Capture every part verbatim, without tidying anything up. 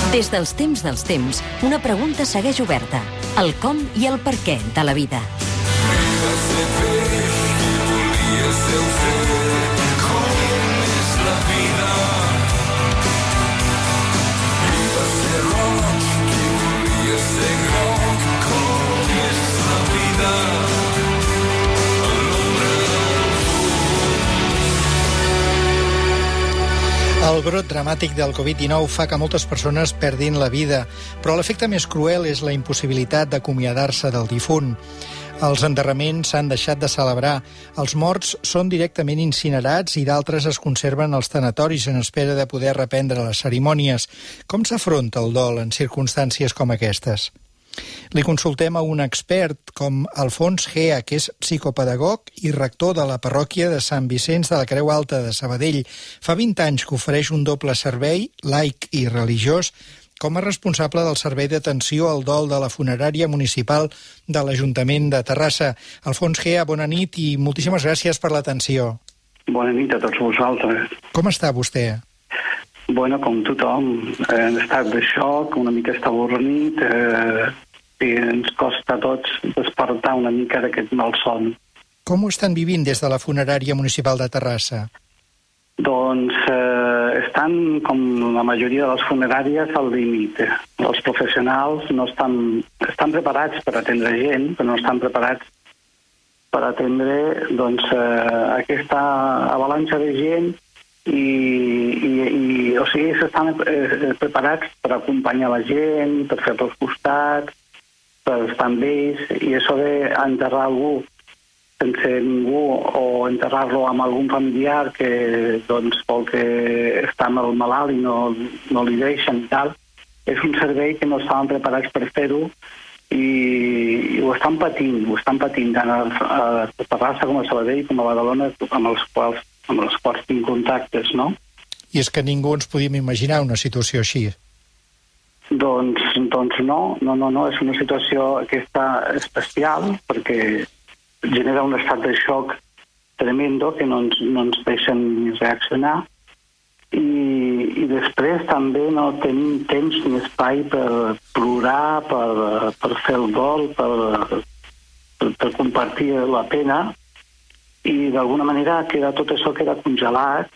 Des dels temps dels temps, una pregunta segueix oberta. El com i el per què de la vida. Vida ser peix, qui volia ser ocer, com és la vida. Vida ser roig, qui volia ser groc, com és la vida. El brot dramàtic del covid dinou fa que moltes persones perdin la vida, però l'efecte més cruel és la impossibilitat d'acomiadar-se del difunt. Els enterraments s'han deixat de celebrar, els morts són directament incinerats i d'altres es conserven als tanatoris en espera de poder reprendre les cerimònies. Com s'afronta el dol en circumstàncies com aquestes? Li consultem a un expert com Alfons Gea, que és psicopedagog i rector de la parròquia de Sant Vicenç de la Creu Alta de Sabadell. Fa vint anys que ofereix un doble servei, laic i religiós, com a responsable del servei d'atenció al dol de la funerària municipal de l'Ajuntament de Terrassa. Alfons Gea, bona nit i moltíssimes gràcies per l'atenció. Bona nit a tots vosaltres. Com està vostè? Bueno, com tothom, en estat de xoc, una mica està avorrit, eh, i ens costa a tots despertar una mica d'aquest malson. Com ho estan vivint des de la funerària municipal de Terrassa? Doncs eh, estan, com la majoria de les funeràries, al límit. Els professionals no estan, estan preparats per atendre gent, però no estan preparats per atendre doncs, eh, aquesta avalanxa de gent i, i, i o sigui, s'estan eh, preparats per acompanyar la gent, per fer pels costats, per estar amb ells, i això d'enterrar algú sense ningú o enterrar-lo amb algun familiar que doncs, vol que està amb el malalt i no, no li deixen i tal, és un servei que no estaven preparats per fer-ho i, i ho estan patint, ho estan patint tant a, a Terrassa com a Sabadell com a Badalona, amb els quals, amb els quals tinc contactes, no? I és que ningú ens podíem imaginar una situació així. Doncs, doncs no, no, no, no, és una situació aquesta especial perquè genera un estat de xoc tremendo que no ens, no ens deixen ni reaccionar i, i després també no tenim temps ni espai per plorar, per, per fer el dol, per, per, per compartir la pena i d'alguna manera queda, tot això queda congelat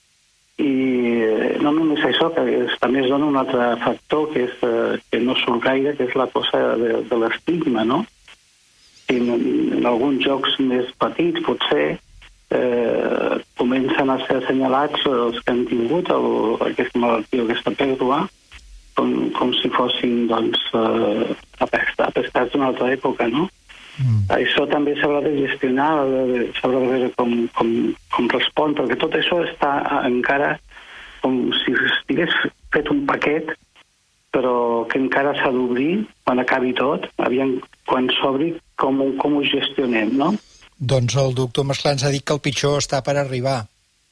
i no només això, que és, també es dona un altre factor que, és, eh, que no surt gaire, que és la cosa de, de l'estigma, no? En, en alguns jocs més petits, potser, eh, comencen a ser assenyalats els que han tingut el, aquesta malaltia o aquesta pèrdua com, com si fossin doncs, eh, apestats d'una altra època, no? Mm. Això també s'haurà de gestionar, s'haurà de veure com, com, com respon, perquè tot això està encara com si estigués fet un paquet, però que encara s'ha d'obrir quan acabi tot, aviam quan s'obri com, com ho gestionem, no? Doncs el doctor Masclà ens ha dit que el pitjor està per arribar.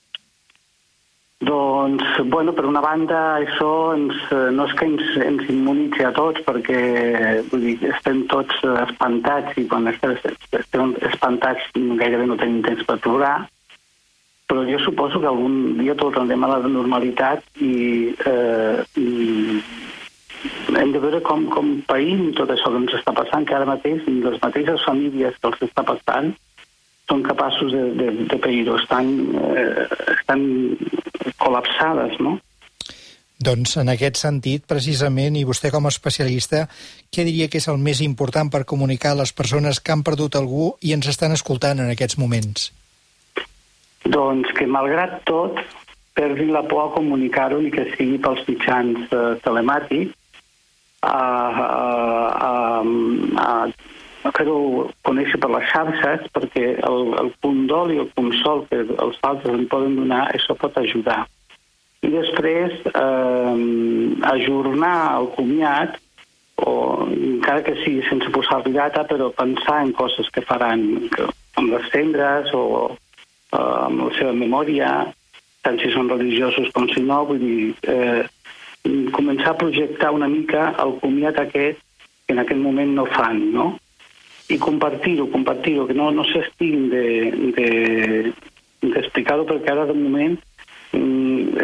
Doncs, bueno, per una banda, això ens, no és que ens, ens immunitzi a tots, perquè vull dir, estem tots espantats i quan estem, estem espantats gairebé no tenim temps per plorar, però jo suposo que algun dia tornarem a la normalitat i, eh, i hem de veure com, com païm tot això que ens està passant, que ara mateix les mateixes famílies que els està passant són capaços de, de, de pair-ho, estan, eh, estan col·lapsades, no? Doncs en aquest sentit, precisament, i vostè com a especialista, què diria que és el més important per comunicar a les persones que han perdut algú i ens estan escoltant en aquests moments? Doncs que malgrat tot perdin la por a comunicar-ho ni que sigui pels mitjans eh, telemàtics, a, a, a, a fer-ho conèixer per les xarxes, perquè el, el condol i el consol que els altres en poden donar, això pot ajudar. I després eh, ajornar el comiat, o encara que sigui sense posar-li data, però pensar en coses que faran que, amb les cendres o eh, amb la seva memòria, tant si són religiosos com si no, vull dir, eh, començar a projectar una mica el comiat aquest que en aquest moment no fan, no? I compartir-ho, compartir-ho, que no, no s'estiguin de, de, d'explicar-ho, perquè ara de moment mm, és,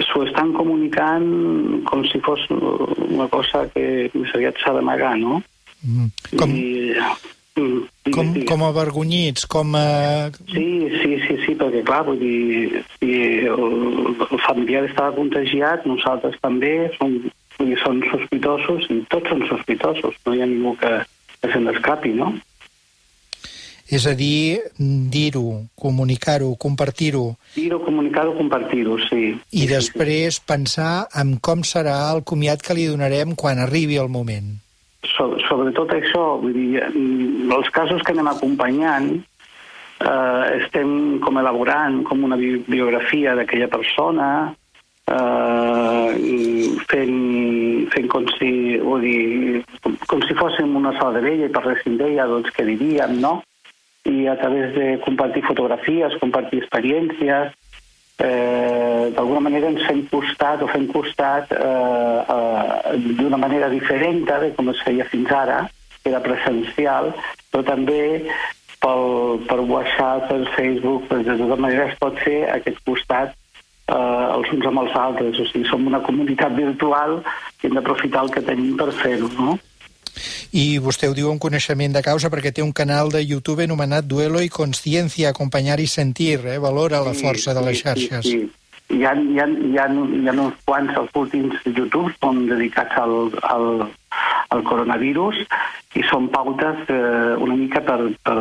s'ho estan comunicant com si fos una cosa que més aviat s'ha d'amagar, no? Mm. Com, I, mm, com, digues, com avergonyits, com a... Sí, sí, sí, sí, perquè clar, vull dir, si el, el familiar estava contagiat, nosaltres també, som, vull dir, són sospitosos, i tots són sospitosos, no hi ha ningú que, que se n'escapi, no? És a dir, dir-ho, comunicar-ho, compartir-ho. Dir-ho, comunicar-ho, compartir-ho, sí. I sí, després sí. pensar en com serà el comiat que li donarem quan arribi el moment. So, sobretot això, vull dir, els casos que anem acompanyant, eh, estem com elaborant com una bi biografia d'aquella persona, eh, fent, fent com si, vull dir, com, com si fóssim una sola d'ella i parléssim d'ella, doncs què diríem, no? I a través de compartir fotografies, compartir experiències, eh, d'alguna manera ens fem costat o fem costat eh, eh, d'una manera diferent de com es feia fins ara, que era presencial, però també pel, per WhatsApp, per Facebook, de tota manera es pot fer aquest costat eh, els uns amb els altres. O sigui, som una comunitat virtual i hem d'aprofitar el que tenim per fer-ho, no? I vostè ho diu en coneixement de causa perquè té un canal de YouTube anomenat Duelo y Conciencia, acompanyar i sentir, eh? Valora la força sí, de les xarxes. Sí, sí. Hi ha, hi ha, hi ha, hi ha uns quants, els últims YouTube són dedicats al, al, al coronavirus i són pautes eh, una mica per, per,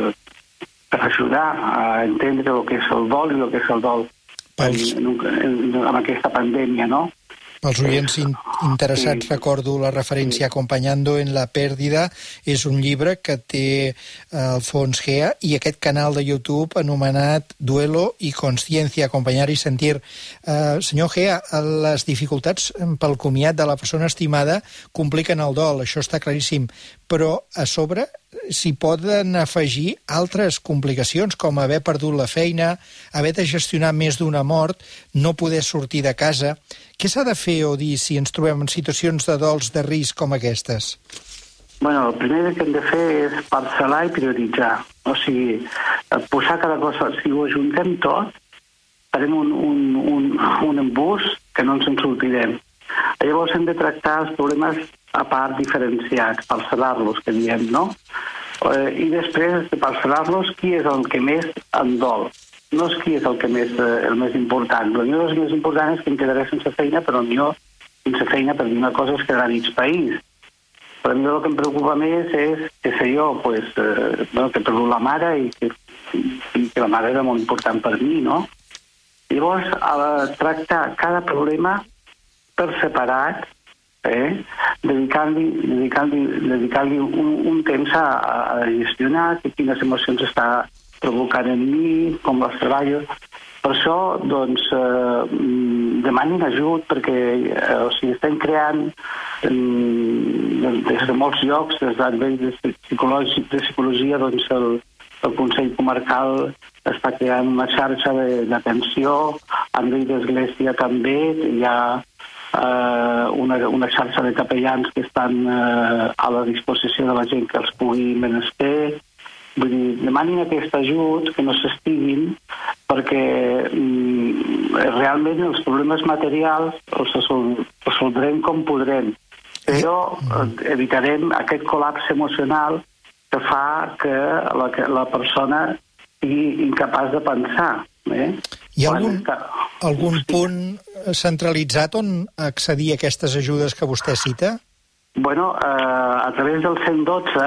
per ajudar a entendre el que és el dol i el que és el dol Pels... en, en, en aquesta pandèmia, no? Pels oients in interessats, recordo la referència Acompañando en la Pérdida. És un llibre que té Alfons Gea i aquest canal de YouTube anomenat Duelo y Conciencia, acompanyar i sentir. Uh, senyor Gea, les dificultats pel comiat de la persona estimada compliquen el dol, això està claríssim, però a sobre s'hi poden afegir altres complicacions, com haver perdut la feina, haver de gestionar més d'una mort, no poder sortir de casa. Què s'ha de fer o dir si ens trobem en situacions de dols de risc com aquestes? Bueno, el primer que hem de fer és parcel·lar i prioritzar. O sigui, posar cada cosa... Si ho ajuntem tot, farem un, un, un, un embús que no ens en sortirem. Llavors hem de tractar els problemes a part diferenciats, parcel·lar-los, que diem, no? Eh, I després de parcel·lar-los, qui és el que més en dol? No és qui és el que més, eh, el més important. El millor el més important és que em quedaré sense feina, però el millor sense feina per dir una cosa és quedar a mig país. Però a mi el que em preocupa més és, què sé jo, pues, eh, bueno, que he perdut la mare i que, i que la mare era molt important per mi, no? Llavors, a tractar cada problema per separat, eh, dedicant-li dedicant-li dedicant-li un, un temps a, a gestionar quines emocions està provocant en mi, com les treballo. Per això, doncs, eh, demanin ajut, perquè eh, o sigui, estem creant eh, des de molts llocs, des del nivell de, psicològic, de psicologia, doncs el, el Consell Comarcal està creant una xarxa d'atenció, a nivell d'església també, hi ha eh, una, una xarxa de capellans que estan eh, a la disposició de la gent que els pugui menester. Vull dir, demanin aquest ajut, que no s'estiguin, perquè mm, realment els problemes materials els resoldrem com podrem, però evitarem aquest col·lapse emocional que fa que la, que la persona sigui incapaç de pensar. Eh? Hi ha algun, està... algun punt centralitzat on accedir a aquestes ajudes que vostè cita? Bueno, eh, a través del cent dotze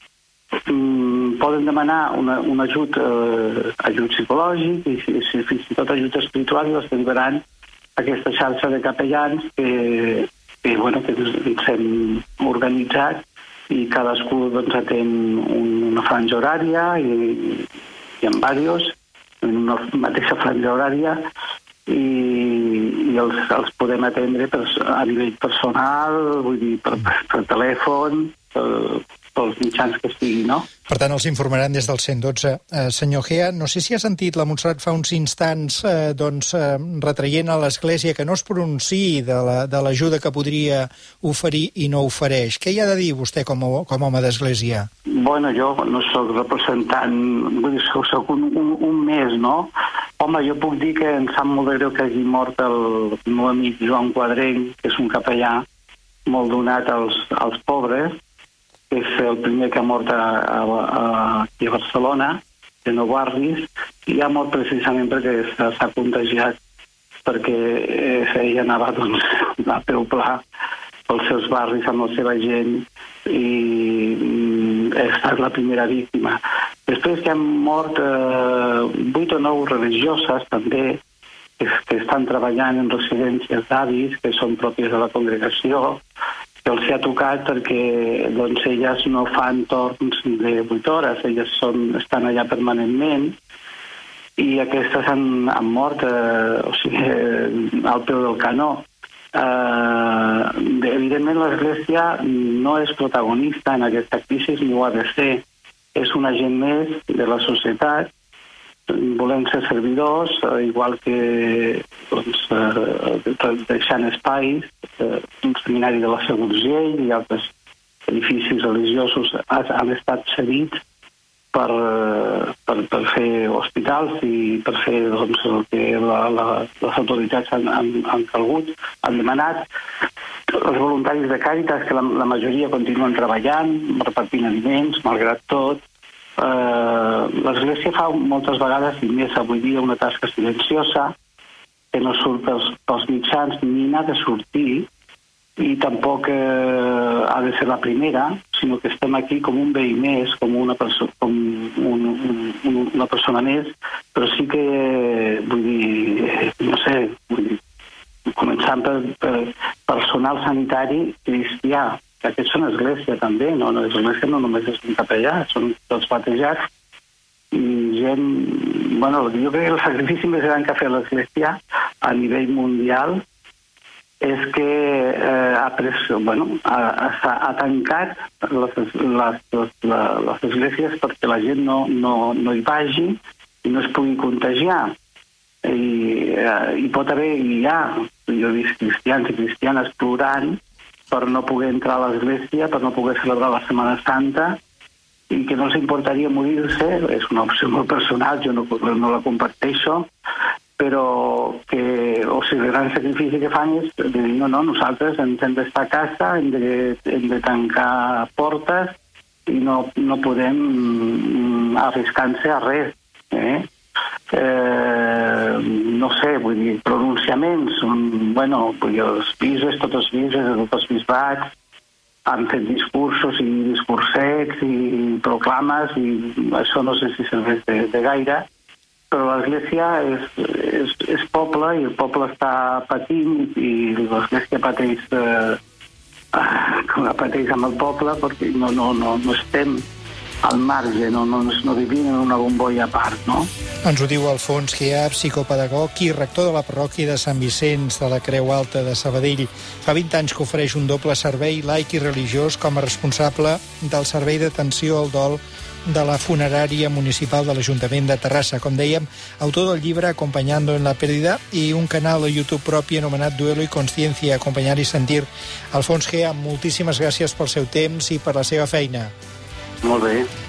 mm, poden demanar una, un ajut, eh, ajut psicològic i, i fins i tot ajut espiritual, i els derivaran aquesta xarxa de capellans que, que, bueno, que ens hem organitzat i cadascú doncs, atén una franja horària i, i en diversos, en una mateixa franja horària, i, i els, els podem atendre per, a nivell personal, vull dir, per, per telèfon, per, pels mitjans que sigui, no? Per tant, els informaran des del cent dotze. Eh, senyor Gea, no sé si ha sentit la Montserrat fa uns instants eh, doncs, eh, retraient a l'Església que no es pronunciï de la, de l'ajuda que podria oferir i no ofereix. Què hi ha de dir vostè com a, com a home d'Església? Bueno, jo no sóc representant, vull dir, soc, soc un, un, un més, no? Home, jo puc dir que em sap molt de greu que hagi mort el meu amic Joan Quadreny, que és un capellà molt donat als, als pobres, que és el primer que ha mort a, a, a, aquí a Barcelona, de Nou Barris, i ha mort precisament perquè s'ha contagiat, perquè eh, ella anava doncs, a peu pla pels seus barris amb la seva gent i mm, ha estat la primera víctima. Després que han mort eh, vuit o nou religioses també, que, que estan treballant en residències d'avis, que són pròpies de la congregació, que els ha tocat perquè doncs, elles no fan torns de vuit hores, elles són, estan allà permanentment i aquestes han, han mort eh, o sigui, eh, al peu del canó. Eh, evidentment l'Església no és protagonista en aquesta crisi ni ho ha de ser, és un agent més de la societat, volem ser servidors, igual que doncs, eh, deixant espais, eh, un seminari de la Seu d'Urgell i altres edificis religiosos han estat cedits per, per, per fer hospitals i per fer doncs, el que la, la, les autoritats han, han, han calgut, han demanat. Els voluntaris de Càritas, que la, la majoria continuen treballant, repartint aliments, malgrat tot. Uh, l'Església fa moltes vegades, i més avui dia, una tasca silenciosa que no surt pels, pels mitjans ni n'ha de sortir i tampoc uh, ha de ser la primera, sinó que estem aquí com un veí més, com una, perso com un, un, un, una persona més, però sí que vull dir, no sé, vull dir, començant per, per personal sanitari cristià, que aquests són església també, no? L'església no només és un capellà, són tots batejats i gent... Bueno, jo crec que el sacrifici més gran que ha fet l'església a nivell mundial és que eh, ha, pres, bueno, ha, ha, ha tancat les, les, les, les esglésies perquè la gent no, no, no hi vagi i no es pugui contagiar. I, eh, hi pot haver, i hi ha, jo he vist cristians i cristianes plorant per no poder entrar a l'església, per no poder celebrar la Setmana Santa, i que no els importaria morir-se, és una opció molt personal, jo no, no la comparteixo, però que, o sigui, el gran sacrifici que fan és de dir, no, no, nosaltres ens hem d'estar a casa, hem de, hem de tancar portes i no, no podem mm, arriscar-se a res, eh? Eh, no sé, vull dir, pronunciaments, um, bueno, vull dir, els bisbes, tots els bisbes, tots els bisbats, han fet discursos i discursets i proclames i això no sé si serveix de, de gaire, però l'Església és, és, és poble i el poble està patint i l'Església pateix, eh, pateix amb el poble perquè no, no, no, no estem al marge, no, no, no vivim en una bombolla a part, no? Ens ho diu Alfons Gea, psicopedagog i rector de la parròquia de Sant Vicenç de la Creu Alta de Sabadell. Fa vint anys que ofereix un doble servei laic i religiós com a responsable del servei d'atenció al dol de la funerària municipal de l'Ajuntament de Terrassa. Com dèiem, autor del llibre Acompañando en la pérdida i un canal a YouTube propi anomenat Duelo y Conciencia, Acompanyar i Sentir. Alfons Gea, moltíssimes gràcies pel seu temps i per la seva feina. Molt bé.